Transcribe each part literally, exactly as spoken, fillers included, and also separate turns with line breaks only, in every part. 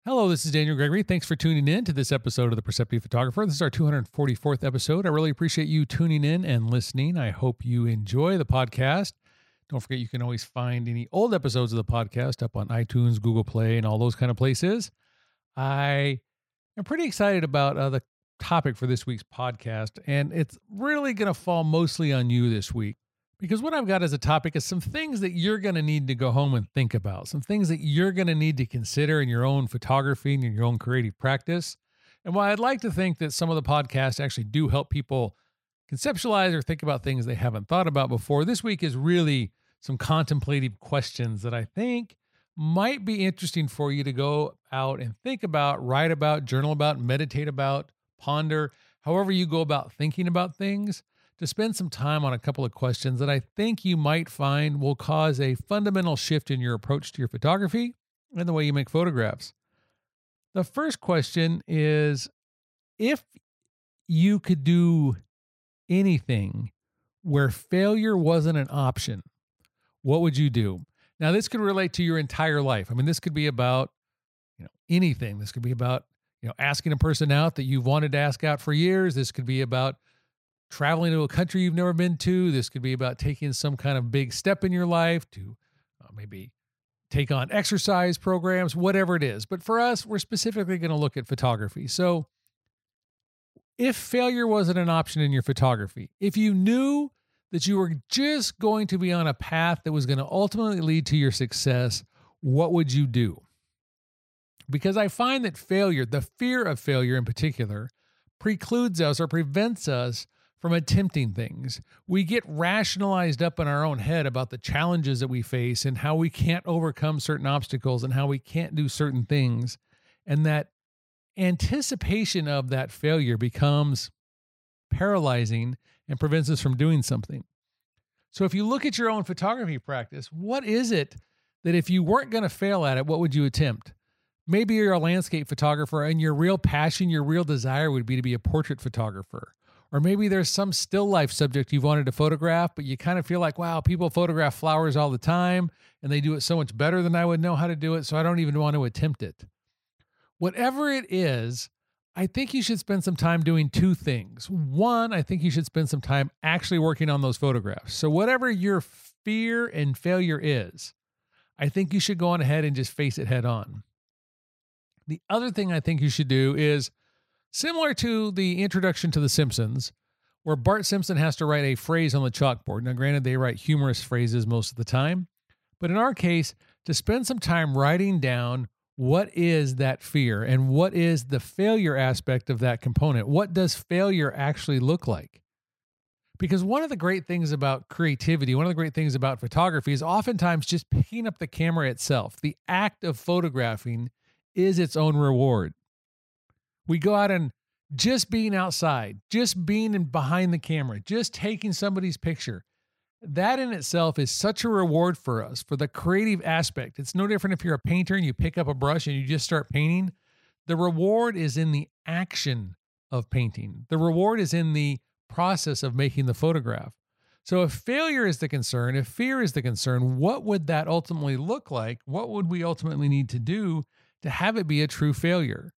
Hello, this is Daniel Gregory. Thanks for tuning in to this episode of The Perceptive Photographer. This is our two hundred forty-fourth episode. I really appreciate you tuning in and listening. I hope you enjoy the podcast. Don't forget, you can always find any old episodes of the podcast up on iTunes, Google Play, and all those kind of places. I am pretty excited about uh, the topic for this week's podcast, and it's really going to fall mostly on you this week. Because what I've got as a topic is some things that you're going to need to go home and think about, some things that you're going to need to consider in your own photography and in your own creative practice. And while I'd like to think that some of the podcasts actually do help people conceptualize or think about things they haven't thought about before, this week is really some contemplative questions that I think might be interesting for you to go out and think about, write about, journal about, meditate about, ponder, however you go about thinking about things. To spend some time on a couple of questions that I think you might find will cause a fundamental shift in your approach to your photography and the way you make photographs. The first question is, if you could do anything where failure wasn't an option, what would you do? Now, this could relate to your entire life. I mean, this could be about, you know, anything. This could be about, you know, asking a person out that you've wanted to ask out for years. This could be about traveling to a country you've never been to. This could be about taking some kind of big step in your life to uh, maybe take on exercise programs, whatever it is. But for us, we're specifically going to look at photography. So if failure wasn't an option in your photography, if you knew that you were just going to be on a path that was going to ultimately lead to your success, what would you do? Because I find that failure, the fear of failure in particular, precludes us or prevents us from attempting things. We get rationalized up in our own head about the challenges that we face and how we can't overcome certain obstacles and how we can't do certain things. And that anticipation of that failure becomes paralyzing and prevents us from doing something. So if you look at your own photography practice, what is it that if you weren't going to fail at it, what would you attempt? Maybe you're a landscape photographer and your real passion, your real desire would be to be a portrait photographer. Or maybe there's some still life subject you've wanted to photograph, but you kind of feel like, wow, people photograph flowers all the time and they do it so much better than I would know how to do it, so I don't even want to attempt it. Whatever it is, I think you should spend some time doing two things. One, I think you should spend some time actually working on those photographs. So whatever your fear and failure is, I think you should go on ahead and just face it head on. The other thing I think you should do is similar to the introduction to The Simpsons, where Bart Simpson has to write a phrase on the chalkboard. Now, granted, they write humorous phrases most of the time, but in our case, to spend some time writing down what is that fear and what is the failure aspect of that component. What does failure actually look like? Because one of the great things about creativity, one of the great things about photography is oftentimes just picking up the camera itself. The act of photographing is its own reward. We go out and just being outside, just being in behind the camera, just taking somebody's picture. That in itself is such a reward for us, for the creative aspect. It's no different if you're a painter and you pick up a brush and you just start painting. The reward is in the action of painting. The reward is in the process of making the photograph. So if failure is the concern, if fear is the concern, what would that ultimately look like? What would we ultimately need to do to have it be a true failure?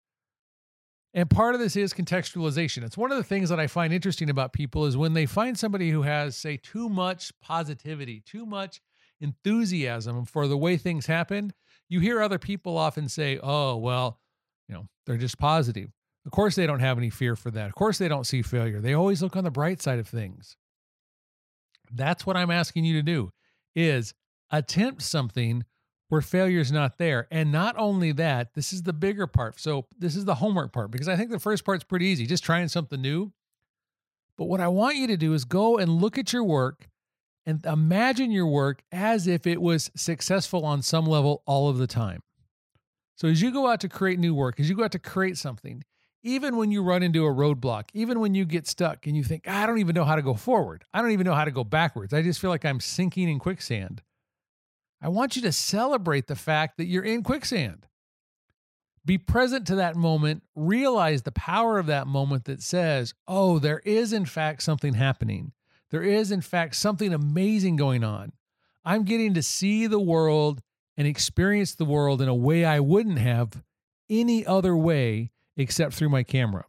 And part of this is contextualization. It's one of the things that I find interesting about people is when they find somebody who has, say, too much positivity, too much enthusiasm for the way things happen, you hear other people often say, oh, well, you know, they're just positive. Of course, they don't have any fear for that. Of course, they don't see failure. They always look on the bright side of things. That's what I'm asking you to do, is attempt something where failure is not there. And not only that, this is the bigger part. So this is the homework part, because I think the first part's pretty easy, just trying something new. But what I want you to do is go and look at your work and imagine your work as if it was successful on some level all of the time. So as you go out to create new work, as you go out to create something, even when you run into a roadblock, even when you get stuck and you think, I don't even know how to go forward, I don't even know how to go backwards, I just feel like I'm sinking in quicksand, I want you to celebrate the fact that you're in quicksand. Be present to that moment. Realize the power of that moment that says, oh, there is in fact something happening. There is in fact something amazing going on. I'm getting to see the world and experience the world in a way I wouldn't have any other way except through my camera.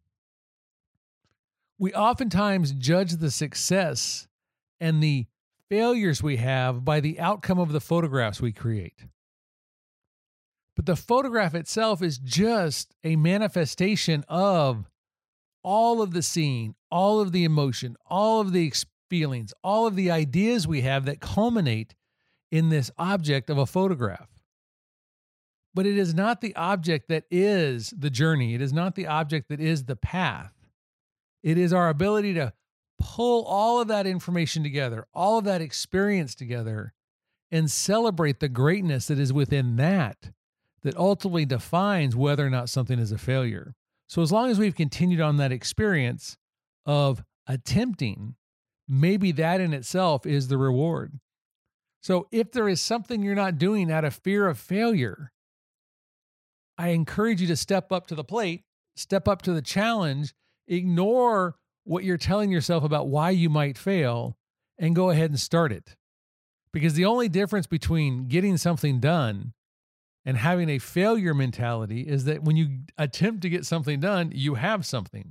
We oftentimes judge the success and the failures we have by the outcome of the photographs we create. But the photograph itself is just a manifestation of all of the scene, all of the emotion, all of the feelings, all of the ideas we have that culminate in this object of a photograph. But it is not the object that is the journey. It is not the object that is the path. It is our ability to pull all of that information together, all of that experience together, and celebrate the greatness that is within that, that ultimately defines whether or not something is a failure. So as long as we've continued on that experience of attempting, maybe that in itself is the reward. So if there is something you're not doing out of fear of failure, I encourage you to step up to the plate, step up to the challenge, ignore what you're telling yourself about why you might fail, and go ahead and start it. Because the only difference between getting something done and having a failure mentality is that when you attempt to get something done, you have something.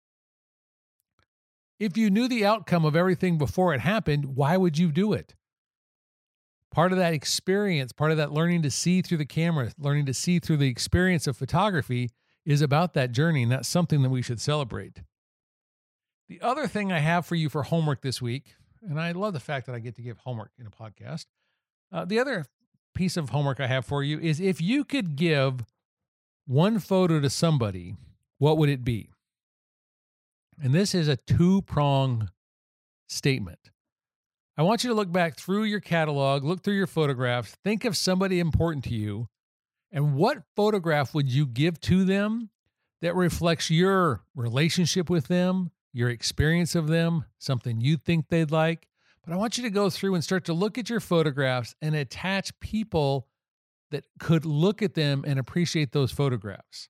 If you knew the outcome of everything before it happened, why would you do it? Part of that experience, part of that learning to see through the camera, learning to see through the experience of photography is about that journey, and that's something that we should celebrate. The other thing I have for you for homework this week, and I love the fact that I get to give homework in a podcast. Uh, the other piece of homework I have for you is if you could give one photo to somebody, what would it be? And this is a two-prong statement. I want you to look back through your catalog, look through your photographs, think of somebody important to you, and what photograph would you give to them that reflects your relationship with them, your experience of them, something you think they'd like. But I want you to go through and start to look at your photographs and attach people that could look at them and appreciate those photographs.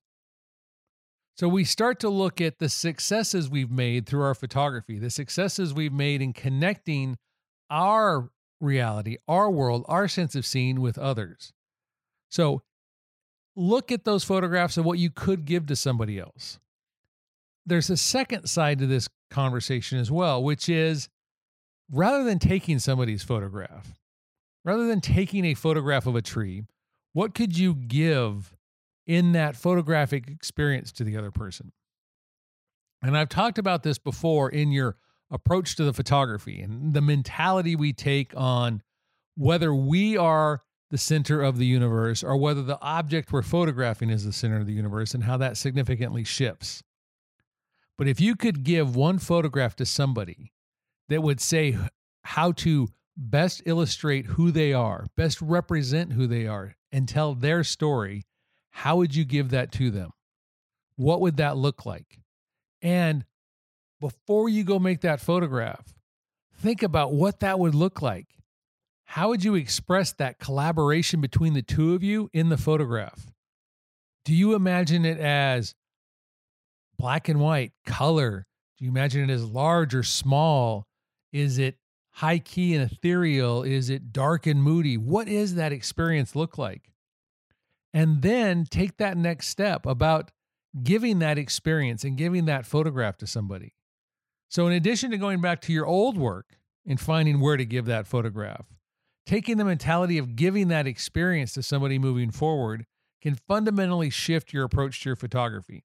So we start to look at the successes we've made through our photography, the successes we've made in connecting our reality, our world, our sense of seeing with others. So look at those photographs of what you could give to somebody else. There's a second side to this conversation as well, which is rather than taking somebody's photograph, rather than taking a photograph of a tree, what could you give in that photographic experience to the other person? And I've talked about this before in your approach to the photography and the mentality we take on whether we are the center of the universe or whether the object we're photographing is the center of the universe and how that significantly shifts. But if you could give one photograph to somebody that would say how to best illustrate who they are, best represent who they are, and tell their story, how would you give that to them? What would that look like? And before you go make that photograph, think about what that would look like. How would you express that collaboration between the two of you in the photograph? Do you imagine it as black and white, color? Do you imagine it as large or small? Is it high key and ethereal? Is it dark and moody? What does that experience look like? And then take that next step about giving that experience and giving that photograph to somebody. So in addition to going back to your old work and finding where to give that photograph, taking the mentality of giving that experience to somebody moving forward can fundamentally shift your approach to your photography.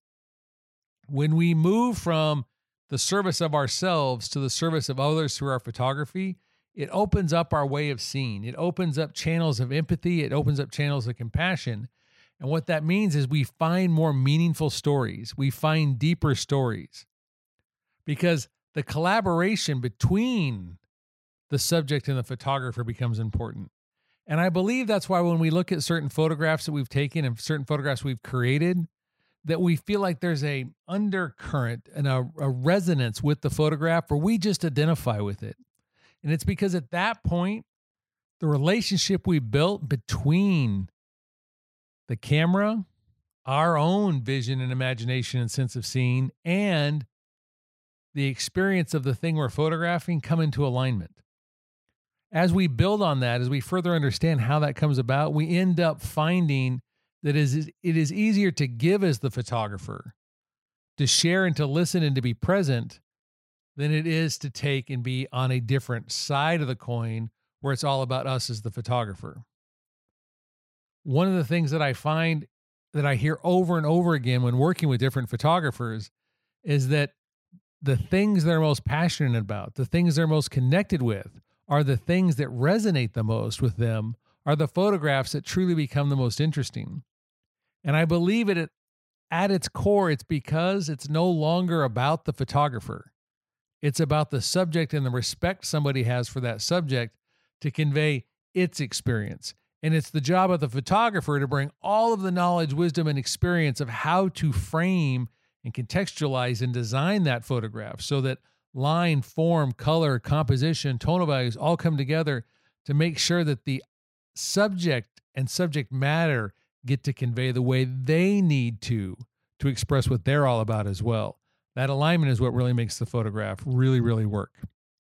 When we move from the service of ourselves to the service of others through our photography, it opens up our way of seeing. It opens up channels of empathy. It opens up channels of compassion. And what that means is we find more meaningful stories. We find deeper stories because the collaboration between the subject and the photographer becomes important. And I believe that's why when we look at certain photographs that we've taken and certain photographs we've created, that we feel like there's a undercurrent and a, a resonance with the photograph where we just identify with it. And it's because at that point, the relationship we built between the camera, our own vision and imagination and sense of seeing, and the experience of the thing we're photographing come into alignment. As we build on that, as we further understand how that comes about, we end up finding that is it is easier to give as the photographer, to share and to listen and to be present than it is to take and be on a different side of the coin where it's all about us as the photographer. One of the things that I find that I hear over and over again when working with different photographers is that the things they're most passionate about, the things they're most connected with, are the things that resonate the most with them, are the photographs that truly become the most interesting. And I believe it at its core, it's because it's no longer about the photographer. It's about the subject and the respect somebody has for that subject to convey its experience. And it's the job of the photographer to bring all of the knowledge, wisdom, and experience of how to frame and contextualize and design that photograph so that line, form, color, composition, tonal values all come together to make sure that the subject and subject matter get to convey the way they need to to express what they're all about as well. That alignment is what really makes the photograph really, really work.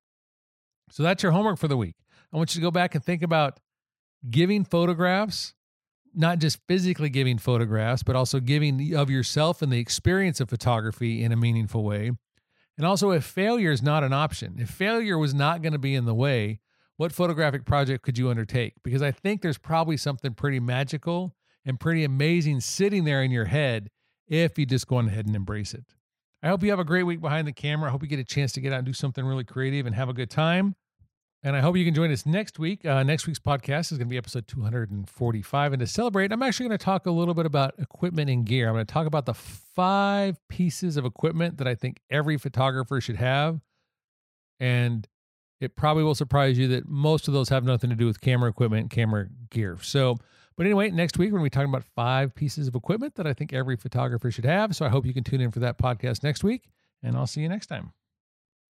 So that's your homework for the week. I want you to go back and think about giving photographs, not just physically giving photographs, but also giving of yourself and the experience of photography in a meaningful way. And also, if failure is not an option, if failure was not going to be in the way, what photographic project could you undertake? Because I think there's probably something pretty magical and pretty amazing sitting there in your head if you just go on ahead and embrace it. I hope you have a great week behind the camera. I hope you get a chance to get out and do something really creative and have a good time. And I hope you can join us next week. Uh, next week's podcast is going to be episode two hundred forty-five. And to celebrate, I'm actually going to talk a little bit about equipment and gear. I'm going to talk about the five pieces of equipment that I think every photographer should have. And it probably will surprise you that most of those have nothing to do with camera equipment and camera gear. So, but anyway, next week we're going to be talking about five pieces of equipment that I think every photographer should have. So I hope you can tune in for that podcast next week, and I'll see you next time.